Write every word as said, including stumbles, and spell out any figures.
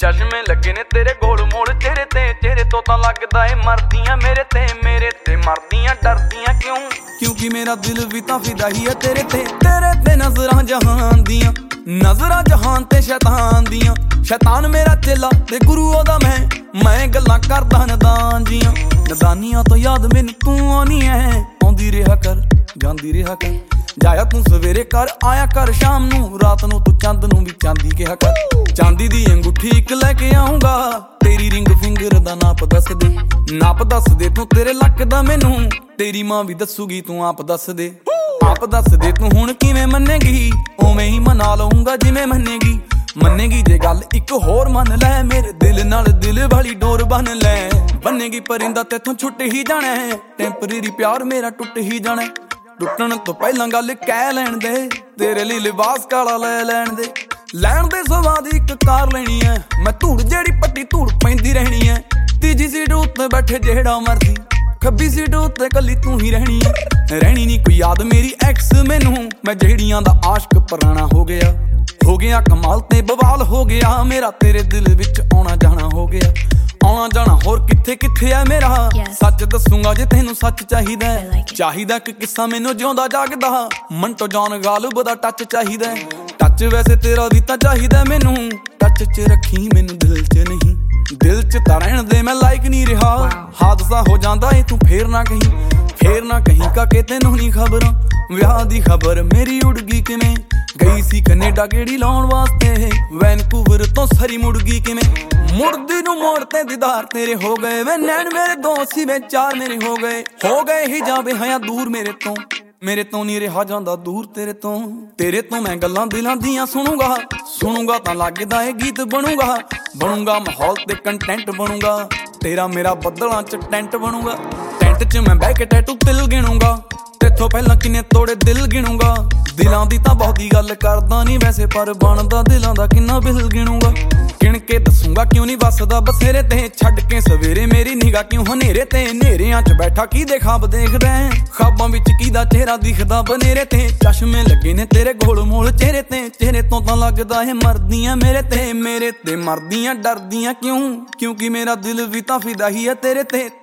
चश्मे लगे ने तेरे गोल मोड़ चेहरे ते, चेहरे तो तां लगदा ए मरदियां मेरे ते, मेरे ते मरदियां डरदियां क्यों? क्योंकि मेरा दिल भी तां फिदा ही है तेरे ते, तेरे ते नजरां जहान दियां, नजरां जहान ते शैतान दियां। शैतान मेरा चेला ते गुरु ओदा मैं, मैं गल्लां करदा नदान जियां। नदानियां तो याद मैनू तू आनी है, आउंदी रेहा कर जांदी रेहा कर। जाया तू सवेरे कर आया कर शाम नू, रात नू तू चंद नू भी चांदी कहा कर। चांदी दी अंगूठी एक लैके आऊंगा, तेरी रिंग फिंगर दा नाप दस दे, नाप दस दे तू तेरे लक दा मैनू, तेरी मां भी दसूगी तू आप दस दे। आप दस दे तू हुण किवें मन्नेगी, उवें ही मना लऊंगा जिवें मन्नेगी। मन्नेगी जे गल इक होर मन लै, मेरे दिल नाल दिल वाली डोर बन लै। बनेगी परिंदा तेथों छुट ही जाना है, टैंपरेरी प्यार मेरा टुट ही जाना। टुटण तो पहलां गल कह लैण दे, तेरे लिए लिबास काला लै लैण दे। लैण दे स्वाद इक कार लेनी है, मैं धूड़ जेड़ी पट्टी धूड़ पैंदी रहनी है। तीजी सीट उत्ते बैठे जेड़ा मर्जी, खब्बी सीट उत्ते कल्ली तू ही रहनी है। रहनी नी कोई याद मेरी एक्स मैनू, मैं जेड़ियां दा आशिक पुराना हो गया। हो गया कमाल ते बवाल हो गया, मेरा तेरे दिल विच आउणा जाना हो गया। आउणा जाना होर किथे किथे है मेरा, सच दसूंगा जे तैनू सच चाहिदा। चाहिदा कि किस्सा मैनू जिउंदा जागदा, मंटो जॉन गालिब दा टच चाहिदा। टच वैसे तेरा भी तां चाहिदा मैनू, टच च रखी मैनू दिल च नहीं। दिल च तां रहण दे मैं लाइक नहीं रहा, हादसा हो जांदा ए तू फेर ना कहीं, फेर ना कहीं का के तैनू नहीं खबरां। विआह दी खबर मेरी उड़ गई किवें, गई सी कनेडा गेड़ी लाउण वास्ते, वैनकूवर तो सरी मुड़ गई किवें। मुड़दी नू मोड़ ते दीदार तेरे हो गए, वे नैन मेरे दो सी वे चार मेरे हो गए। हो गए ही जावे हया दूर मेरे तो, मेरे तो नहीं रहा जांदा दूर तेरे तो। तेरे तो मैं गल्लां दिलां दियां सुनूंगा, सुनूंगा तां लगदा ए गीत बनूंगा। बनूंगा माहौल ते कंटेंट बनूंगा, तेरा मेरा बदलां च टेंट बनूंगा। टेंट च मैं बैठ के टैटू तिल गिणूंगा, तेथों पहलां किन्ने तोड़े दिल गिणूंगा। दिलां दी तां बहुती गल करदा नहीं वैसे, पर बनदा दिलां दा किन्ना बिल गिणूंगा। गिण के दसूंगा क्यों नहीं वसदा बसेरे ते, छड्ड के सवेरे मेरी निगाह क्यों हनेरे ते। नेरियां च बैठा की दे ख्वाब देखदा है, ख्वाबां विच कीदा चेहरा दिखदा बनेरे ते। चश्मे लगे ने तेरे गोल मोल चेहरे ते, चेहरे तो तां लगदा है मरदियां मेरे ते, मेरे ते मरदियां डरदियां क्यों? क्योंकि मेरा दिल भी तां फिदा ही है तेरे ते।